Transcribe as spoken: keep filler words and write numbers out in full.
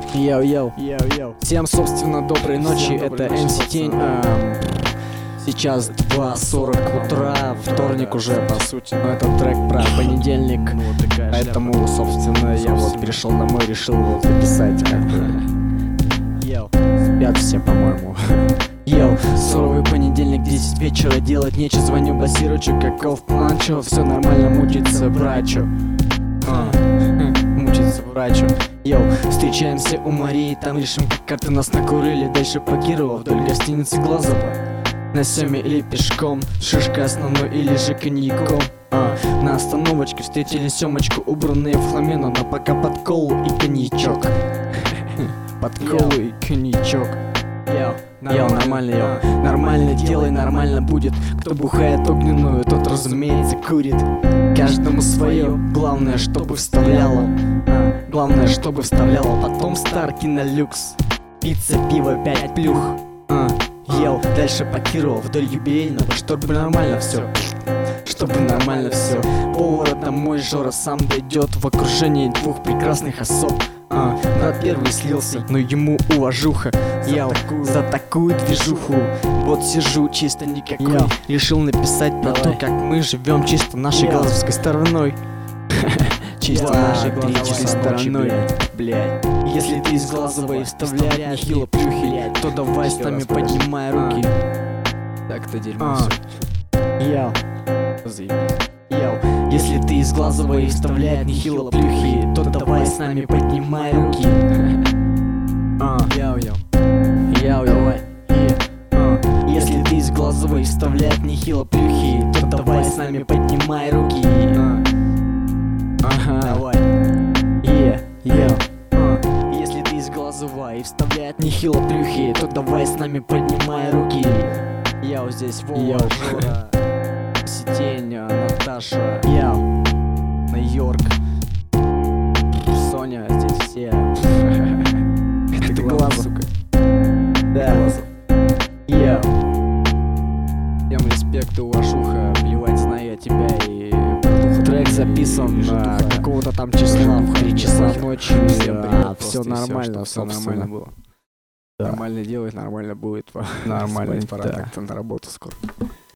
Йоу-йоу, йоу-йоу. Всем, собственно, доброй ночи, это эм си Тень. а, Сейчас два сорок утра, вторник уже, по сути. Но этот трек про понедельник. Поэтому, собственно, я вот пришел домой, решил вот записать как бы. Йоу, спят все, по-моему. Йоу, суровый понедельник, десять вечера, делать нечего. Звоню Басирычу, каков план, чё? Все нормально, мучится врачу. А, мучится врачу. Йоу, встречаемся у Марии, там решим, как карты нас накурили. Дальше по Кирову, вдоль гостиницы Глазова. На Семе или пешком, шишкой основной или же коньяком. а, На остановочке встретили Семочку, убранные в хламину, но пока под колу и коньячок. Под колу и коньячок. Йоу, нормально, йоу. Нормально делай, нормально будет. Кто бухает огненную, тот, разумеется, курит. Каждому свое, главное, чтобы вставляло. а, Главное, чтобы вставляло. Потом Старки на люкс. Пицца, пиво, пять плюх. а, Ел, дальше по Кирову, вдоль юбилейного. Чтобы нормально все. Чтобы нормально все. Повар домой, Жора сам дойдет в окружении двух прекрасных особ. А, на первый слился, но ему уважуха. Я за такую движуху. Вот сижу чисто никакой. Йо. Решил написать про то, как мы живем чисто нашей Йо. Глазовской стороной. Чисто нашей глазовской стороной, блядь. Если ты из Глазовой вставляешь нехило плюхи, то давай с нами поднимай руки. Так-то дерьмо всё. Йоу, Йоу, если ты из Глазовой вставляет нехило плюхи, то давай с нами поднимай руки. Йоу-йоу, йоу-йоу. Если ты из Глазовой вставляет нехило плюхи, то давай с нами поднимай руки. Ага, давай. Yeah, yeah. Если ты из Глазовой вставляет нехило плюхи, то давай с нами поднимай руки. Я вот здесь Вова, Жора, Сетень, Наташа, я, Нью-Йорк, Соня, здесь все. Это Глазов, сука. Да. Я. Всем респект и уважуха, плевать, знаю я тебя и... Трек записан на какого-то там числа в три часа ночи. А, все нормально, все нормально было. Нормально делать, нормально будет. Нормально, пора так на работу скоро.